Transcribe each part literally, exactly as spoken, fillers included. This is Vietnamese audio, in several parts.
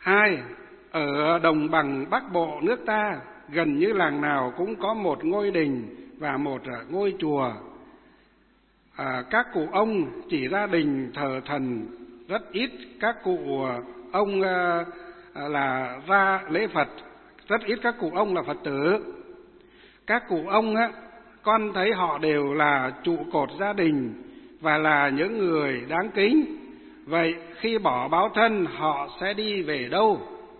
Hai, ở đồng bằng Bắc Bộ nước ta, gần như làng nào cũng có một ngôi đình và một ngôi chùa. À, các cụ ông chỉ ra đình thờ thần rất ít, các cụ ông à, là ra lễ Phật, rất ít các cụ ông là Phật tử. Các cụ ông á, con thấy họ đều là trụ cột gia đình và là những người đáng kính. Vậy khi bỏ báo thân họ sẽ đi về đâu?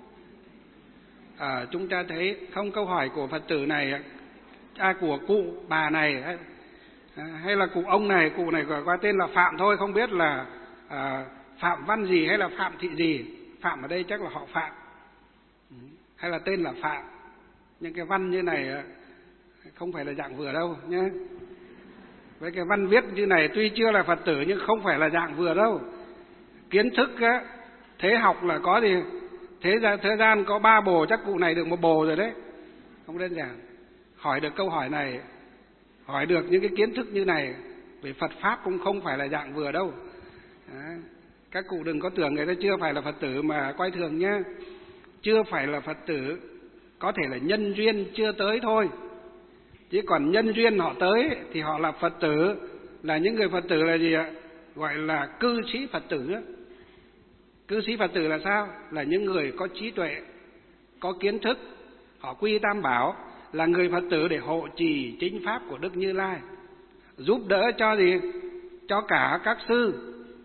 À, chúng ta thấy không, câu hỏi của Phật tử này, à, của cụ bà này hay là cụ ông này, cụ này qua tên là Phạm thôi, không biết là à, Phạm Văn gì hay là Phạm Thị gì. Phạm ở đây chắc là họ Phạm, hay là tên là Phạm. Nhưng cái văn như này không phải là dạng vừa đâu nhé. Với cái văn viết như này tuy chưa là Phật tử nhưng không phải là dạng vừa đâu. Kiến thức á, thế học là có gì, thế gian, thế gian có ba bồ, chắc cụ này được một bồ rồi đấy. Không đơn giản. Hỏi được câu hỏi này, hỏi được những cái kiến thức như này về Phật Pháp cũng không phải là dạng vừa đâu. Đấy. Các cụ đừng có tưởng người ta chưa phải là Phật tử mà coi thường nhé. Chưa phải là Phật tử, có thể là nhân duyên chưa tới thôi. Chứ còn nhân duyên họ tới thì họ là Phật tử, là những người Phật tử là gì ạ? Gọi là cư sĩ Phật tử. Cư sĩ Phật tử là sao? Là những người có trí tuệ, có kiến thức, họ quy tam bảo, là người Phật tử để hộ trì chính pháp của Đức Như Lai, giúp đỡ cho gì? Cho cả các sư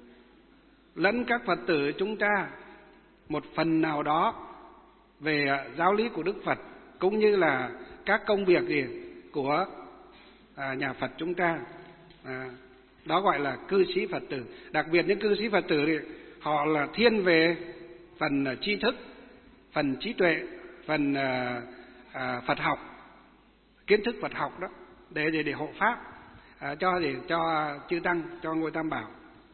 lẫn các Phật tử chúng ta một phần nào đó về giáo lý của Đức Phật, cũng như là các công việc gì của à, nhà Phật chúng ta. À, đó gọi là cư sĩ Phật tử. Đặc biệt những cư sĩ Phật tử thì họ là thiên về phần tri thức, phần trí tuệ, phần à, à, Phật học, kiến thức Phật học đó, để để, để hộ pháp à, cho để cho chư tăng, cho ngôi Tam Bảo.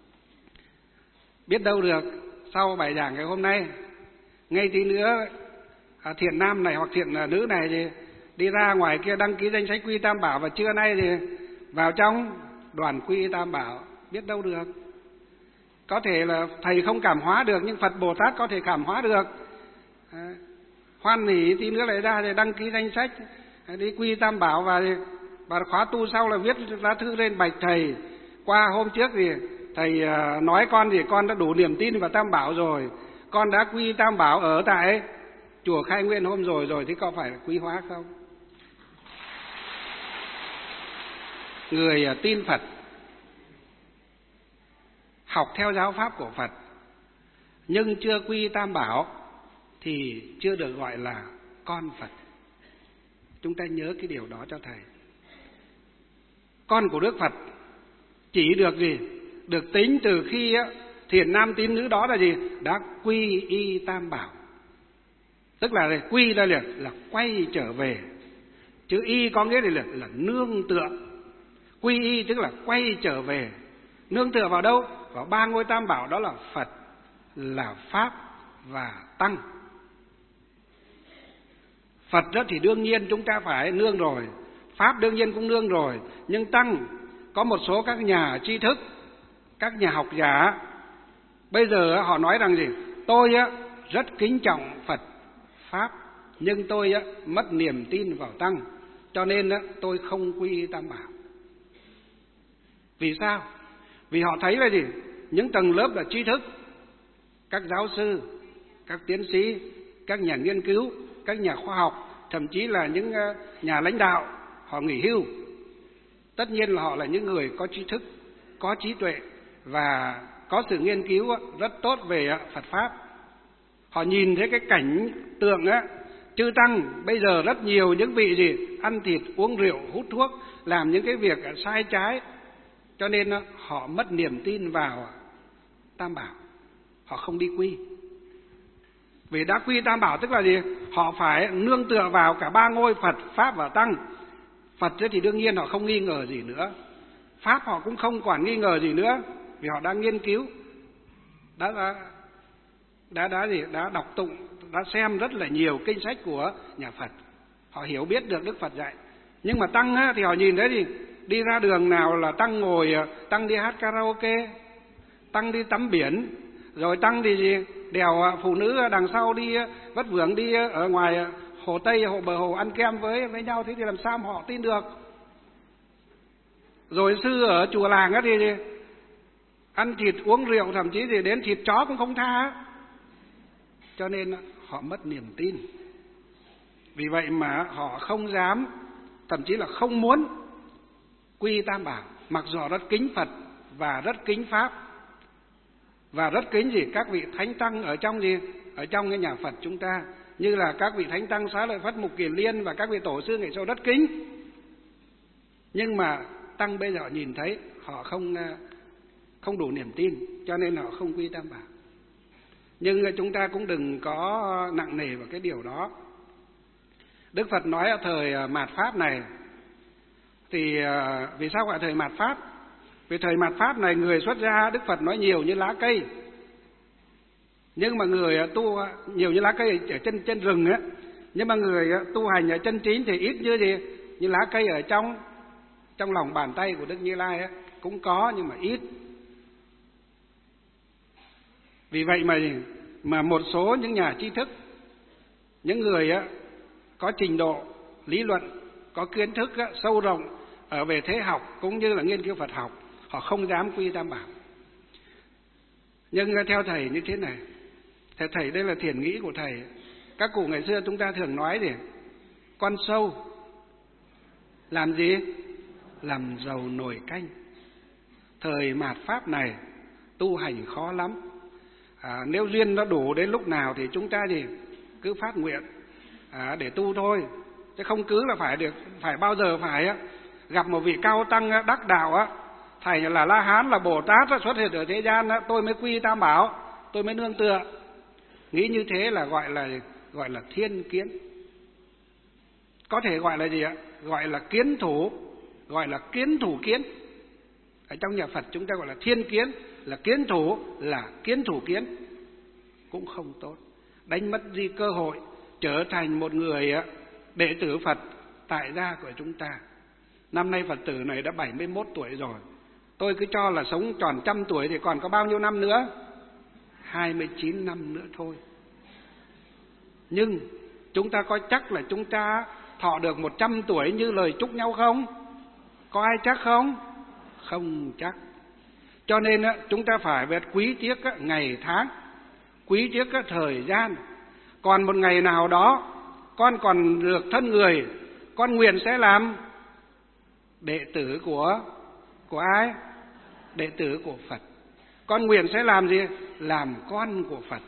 Biết đâu được sau bài giảng ngày hôm nay, ngay tí nữa à, thiện nam này hoặc thiện nữ này thì đi ra ngoài kia đăng ký danh sách quy Tam Bảo, và trưa nay thì vào trong đoàn quy Tam Bảo. Biết đâu được. Có thể là thầy không cảm hóa được, nhưng Phật Bồ Tát có thể cảm hóa được. À, hoan hỉ tí nữa lại ra thì đăng ký danh sách đi quy Tam Bảo, và và khóa tu sau là viết lá thư lên bạch thầy. Qua hôm trước thì thầy nói con thì con đã đủ niềm tin vào Tam Bảo rồi, con đã quy Tam Bảo ở tại chùa Khai Nguyên hôm rồi rồi, thì có phải là quý hóa không? Người tin Phật, học theo giáo pháp của Phật nhưng chưa quy Tam Bảo thì chưa được gọi là con Phật. Chúng ta nhớ cái điều đó cho thầy. Con của Đức Phật chỉ được gì? Được tính từ khi thiện nam tín nữ đó là gì? Đã quy y Tam Bảo. Tức là quy ra liền là quay trở về. Chữ y có nghĩa là, là nương tựa. Quy y tức là quay trở về. Nương tựa vào đâu? Vào ba ngôi Tam Bảo, đó là Phật, là Pháp và Tăng. Phật đó thì đương nhiên chúng ta phải nương rồi, Pháp đương nhiên cũng nương rồi, nhưng Tăng có một số các nhà tri thức, các nhà học giả bây giờ họ nói rằng gì? Tôi á rất kính trọng Phật Pháp, nhưng tôi á mất niềm tin vào Tăng, cho nên á tôi không quy Tam Bảo. Vì sao? Vì họ thấy là gì? Những tầng lớp là tri thức, các giáo sư, các tiến sĩ, các nhà nghiên cứu, các nhà khoa học, thậm chí là những nhà lãnh đạo, họ nghỉ hưu. Tất nhiên là họ là những người có tri thức, có trí tuệ và có sự nghiên cứu rất tốt về Phật Pháp. Họ nhìn thấy cái cảnh tượng á, chư tăng bây giờ rất nhiều những vị gì ăn thịt, uống rượu, hút thuốc, làm những cái việc sai trái, cho nên họ mất niềm tin vào Tam Bảo, họ không đi quy. Vì đã quy Tam Bảo tức là gì? Họ phải nương tựa vào cả ba ngôi Phật, Pháp và Tăng. Phật thì đương nhiên họ không nghi ngờ gì nữa, Pháp họ cũng không còn nghi ngờ gì nữa, vì họ đã nghiên cứu, đã đã đã, đã, gì? đã đọc tụng, đã xem rất là nhiều kinh sách của nhà Phật, họ hiểu biết được Đức Phật dạy. Nhưng mà Tăng á, thì họ nhìn thấy gì? Đi ra đường nào là Tăng ngồi, Tăng đi hát karaoke, Tăng đi tắm biển, rồi Tăng thì gì? đèo phụ nữ đằng sau đi vất vưởng đi ở ngoài hồ Tây, hồ bờ hồ ăn kem với với nhau, thế thì làm sao mà họ tin được? Rồi sư ở chùa làng á thì ăn thịt uống rượu, thậm chí thì đến thịt chó cũng không tha. Cho nên họ mất niềm tin. Vì vậy mà họ không dám, thậm chí là không muốn quy Tam Bảo, mặc dù rất kính Phật và rất kính Pháp và rất kính gì các vị thánh tăng ở trong gì ở trong cái nhà Phật chúng ta, như là các vị thánh tăng Xá Lợi Phất, Mục Kiền Liên và các vị tổ sư ngày sau rất kính. Nhưng mà tăng bây giờ nhìn thấy họ không không đủ niềm tin, cho nên họ không quy Tam Bảo. Nhưng chúng ta cũng đừng có nặng nề vào cái điều đó. Đức Phật nói ở thời mạt Pháp này, thì vì sao gọi thời mạt Pháp? Vì thời mạt Pháp này người xuất gia Đức Phật nói nhiều như lá cây, nhưng mà người tu nhiều như lá cây ở trên trên rừng á, nhưng mà người tu hành ở chân chính thì ít như gì như lá cây ở trong trong lòng bàn tay của Đức Như Lai á, cũng có nhưng mà ít. Vì vậy mà mà một số những nhà tri thức, những người á có trình độ lý luận, có kiến thức á, sâu rộng ở về thế học cũng như là nghiên cứu Phật học, họ không dám quy Tam Bảo. Nhưng theo thầy như thế này, thầy thầy đây là thiền nghĩ của thầy. Các cụ ngày xưa chúng ta thường nói gì? Con sâu làm gì? Làm dầu nồi canh. Thời mạt Pháp này tu hành khó lắm. À, nếu duyên nó đủ đến lúc nào thì chúng ta thì cứ phát nguyện à, để tu thôi, chứ không cứ là phải được phải bao giờ phải á, gặp một vị cao tăng á, đắc đạo á, thầy là La Hán, là Bồ Tát á, xuất hiện ở thế gian á, tôi mới quy Tam Bảo, tôi mới nương tựa. Nghĩ như thế là gọi là gọi là thiên kiến. Có thể gọi là gì ạ? Gọi là kiến thủ, gọi là kiến thủ kiến. Ở trong nhà Phật chúng ta gọi là thiên kiến, là kiến thủ, là kiến thủ kiến. Cũng không tốt. Đánh mất đi cơ hội trở thành một người đệ tử Phật tại gia của chúng ta. Năm nay Phật tử này đã bảy mươi mốt tuổi rồi. Tôi cứ cho là sống tròn trăm tuổi thì còn có bao nhiêu năm nữa? hai mươi chín năm nữa thôi. Nhưng chúng ta có chắc là chúng ta thọ được một trăm tuổi như lời chúc nhau không? Có ai chắc không? Không chắc. Cho nên chúng ta phải biết quý tiếc ngày tháng, quý tiếc thời gian. Còn một ngày nào đó con còn được thân người, con nguyện sẽ làm đệ tử của của ai? Đệ tử của Phật. Con nguyện sẽ làm gì? Làm con của Phật.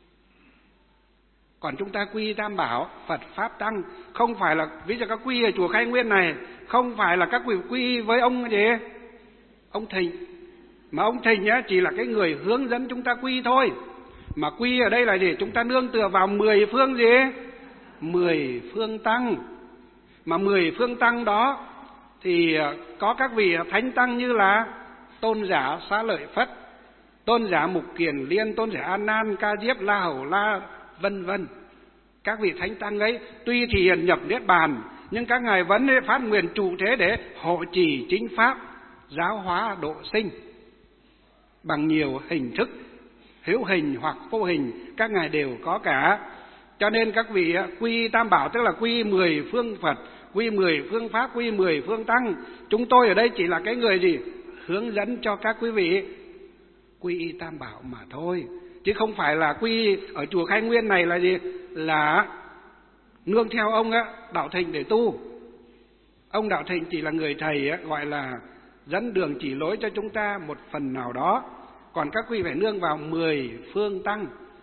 Còn chúng ta quy Tam Bảo, Phật Pháp Tăng, không phải là ví dụ các quy ở chùa Khai Nguyên này, không phải là các quy quy với ông gì? Ông Thịnh. Mà ông Thịnh nhá, chỉ là cái người hướng dẫn chúng ta quy thôi. Mà quy ở đây là gì? Chúng ta nương tựa vào mười phương gì? Mười phương tăng. Mà mười phương tăng đó thì có các vị thánh tăng như là Tôn giả Xá Lợi Phất, Tôn giả Mục Kiền Liên, Tôn giả A Nan, Ca Diếp, La Hầu La, vân vân. Các vị thánh tăng ấy tuy thì hiện nhập niết bàn, nhưng các ngài vẫn phát nguyện trụ thế để hộ trì chính pháp, giáo hóa độ sinh bằng nhiều hình thức, hữu hình hoặc vô hình, các ngài đều có cả. Cho nên các vị quy Tam Bảo tức là quy mười phương Phật, quy mười phương Pháp, quy mười phương Tăng. Chúng tôi ở đây chỉ là cái người gì? Hướng dẫn cho các quý vị quy Tam Bảo mà thôi. Chứ không phải là quy ở chùa Khai Nguyên này là gì? Là nương theo ông á, Đạo Thịnh để tu. Ông Đạo Thịnh chỉ là người thầy á, gọi là dẫn đường chỉ lối cho chúng ta một phần nào đó. Còn các quý phải nương vào mười phương Tăng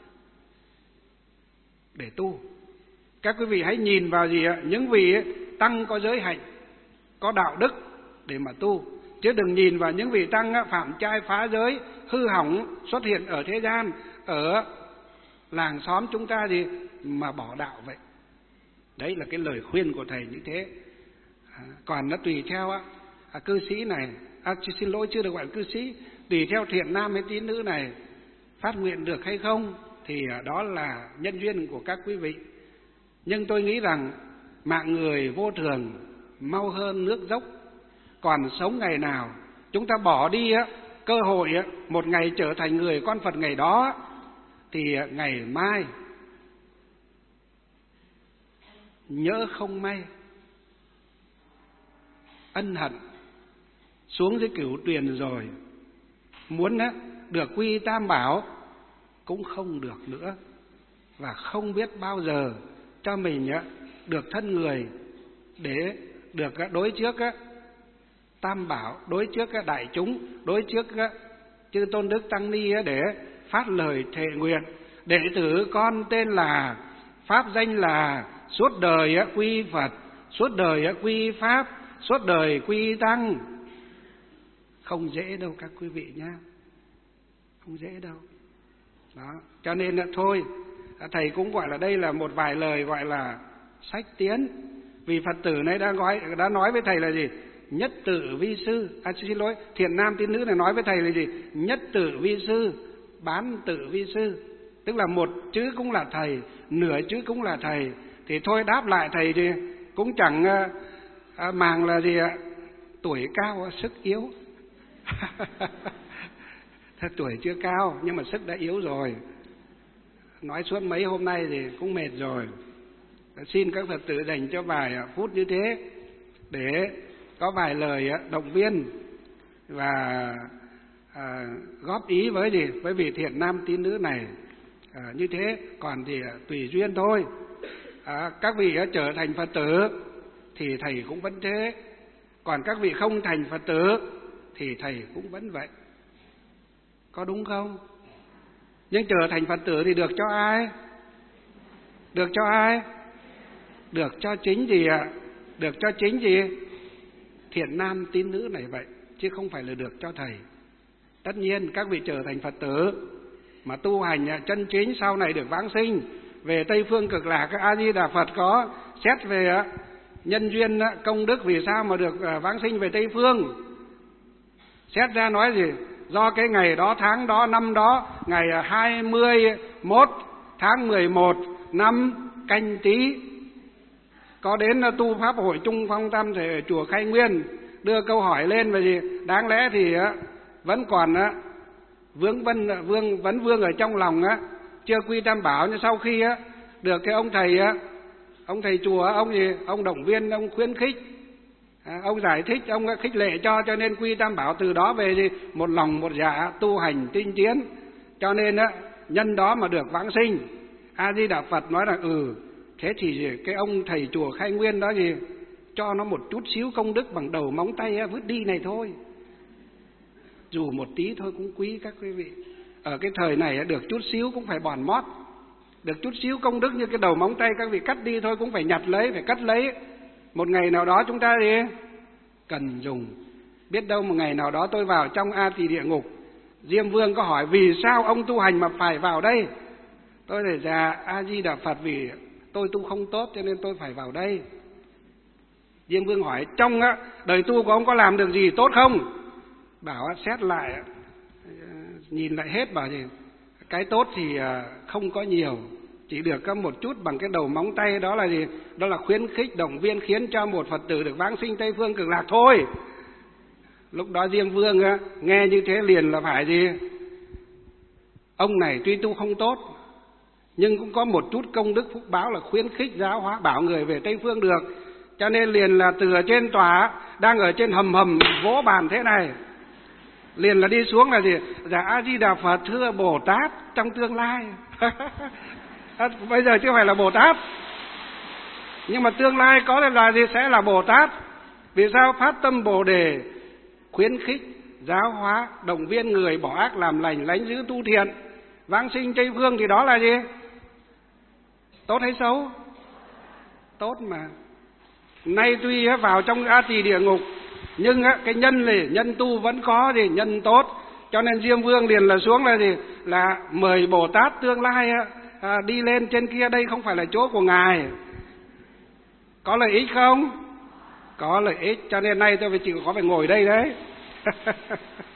để tu. Các quý vị hãy nhìn vào gì ạ? Những vị tăng có giới hạnh, có đạo đức để mà tu. Chứ đừng nhìn vào những vị tăng phạm trai phá giới, hư hỏng xuất hiện ở thế gian, ở làng xóm chúng ta gì mà bỏ đạo vậy. Đấy là cái lời khuyên của thầy như thế. À, còn nó tùy theo á, à, cư sĩ này, à, xin lỗi chưa được gọi là cư sĩ, tùy theo thiện nam hay tín nữ này phát nguyện được hay không thì đó là nhân duyên của các quý vị. Nhưng tôi nghĩ rằng mạng người vô thường, mau hơn nước dốc. Còn sống ngày nào chúng ta bỏ đi á, cơ hội á, một ngày trở thành người con Phật ngày đó, thì ngày mai nhỡ không may ân hận xuống dưới cửu tuyền rồi, muốn á, được quy tam bảo cũng không được nữa, và không biết bao giờ cho mình á, được thân người để được đối trước á, tam bảo, đối trước á, đại chúng, đối trước á, chư tôn đức tăng ni á, để phát lời thệ nguyện: đệ tử con tên là, pháp danh là, suốt đời á, quy Phật, suốt đời á, quy Pháp, suốt đời quy Tăng. Không dễ đâu các quý vị nhá, không dễ đâu. Đó, cho nên là thôi, thầy cũng gọi là đây là một vài lời gọi là sách tiến. Vì Phật tử này đã nói, đã nói với thầy là gì? Nhất tự vi sư. À xin lỗi, thiện nam tín nữ này nói với thầy là gì? Nhất tự vi sư, bán tự vi sư. Tức là một chữ cũng là thầy, nửa chữ cũng là thầy. Thì thôi đáp lại thầy thì cũng chẳng à, màng là gì ạ? Tuổi cao sức yếu. Thật tuổi chưa cao nhưng mà sức đã yếu rồi. Nói suốt mấy hôm nay thì cũng mệt rồi. Xin các Phật tử dành cho vài phút như thế để có vài lời động viên và à, góp ý với gì với vị thiện nam tín nữ này. À, như thế còn thì tùy duyên thôi. À, các vị trở thành Phật tử thì thầy cũng vẫn thế, còn các vị không thành Phật tử thì thầy cũng vẫn vậy, có đúng không? Nhưng trở thành Phật tử thì được cho ai? Được cho ai? Được cho chính gì ạ? Được cho chính gì? Thiện nam tín nữ này vậy, chứ không phải là được cho thầy. Tất nhiên các vị trở thành Phật tử mà tu hành chân chính sau này được vãng sinh về Tây Phương Cực Lạc, các A Di Đà Phật có xét về nhân duyên công đức vì sao mà được vãng sinh về Tây Phương. Xét ra nói gì? Do cái ngày đó, tháng đó, năm đó, ngày hai mươi mốt tháng mười một năm Canh Tý, có đến tu pháp hội Trung Phong Tam Thể ở chùa Khai Nguyên, đưa câu hỏi lên về gì? Đáng lẽ thì vẫn còn vướng vân vương vấn vương ở trong lòng á, chưa quy tam bảo, nhưng sau khi á được cái ông thầy á, ông thầy chùa, ông gì, ông động viên, ông khuyến khích, à, ông giải thích, ông khích lệ cho, cho nên quy tam bảo từ đó về gì? Một lòng một dạ tu hành tinh tiến, cho nên á nhân đó mà được vãng sinh. A Di Đà Phật nói là ừ, thế thì cái ông thầy chùa Khai Nguyên đó gì, cho nó một chút xíu công đức bằng đầu móng tay á, vứt đi này thôi, dù một tí thôi cũng quý các quý vị. Ở cái thời này được chút xíu cũng phải bòn mót, được chút xíu công đức như cái đầu móng tay các vị cắt đi thôi cũng phải nhặt lấy, phải cắt lấy. Một ngày nào đó chúng ta đi cần dùng. Biết đâu một ngày nào đó tôi vào trong A Tỳ địa ngục, Diêm Vương có hỏi vì sao ông tu hành mà phải vào đây, tôi để ra A Di Đà Phật vì tôi tu không tốt cho nên tôi phải vào đây. Diêm Vương hỏi trong đời tu của ông có làm được gì tốt không? Bảo xét lại, nhìn lại hết, bảo gì cái tốt thì không có nhiều, chỉ được có một chút bằng cái đầu móng tay, đó là gì? Đó là khuyến khích động viên khiến cho một Phật tử được vãng sinh Tây Phương Cực Lạc thôi. Lúc đó Diêm Vương nghe như thế liền là phải gì? Ông này tuy tu không tốt nhưng cũng có một chút công đức phúc báo là khuyến khích giáo hóa bảo người về Tây Phương được, cho nên liền là từ ở trên tòa đang ở trên hầm hầm vỗ bàn thế này, liền là đi xuống là gì? Dạ A Di Đà Phật thưa Bồ Tát trong tương lai. Bây giờ chưa phải là Bồ Tát, nhưng mà tương lai có thể là gì? Sẽ là Bồ Tát. Vì sao? Phát tâm Bồ Đề khuyến khích giáo hóa động viên người bỏ ác làm lành, lánh giữ tu thiện, vãng sinh Tây Phương, thì đó là gì? Tốt hay xấu? Tốt mà. Nay tuy vào trong A Tỳ địa ngục nhưng cái nhân này, nhân tu vẫn có gì? Nhân tốt. Cho nên Diêm Vương liền là xuống là gì? Là mời Bồ Tát tương lai à, đi lên trên kia, đây không phải là chỗ của Ngài. Có lợi ích không? Có lợi ích, cho nên nay tôi phải chịu khó phải ngồi đây đấy.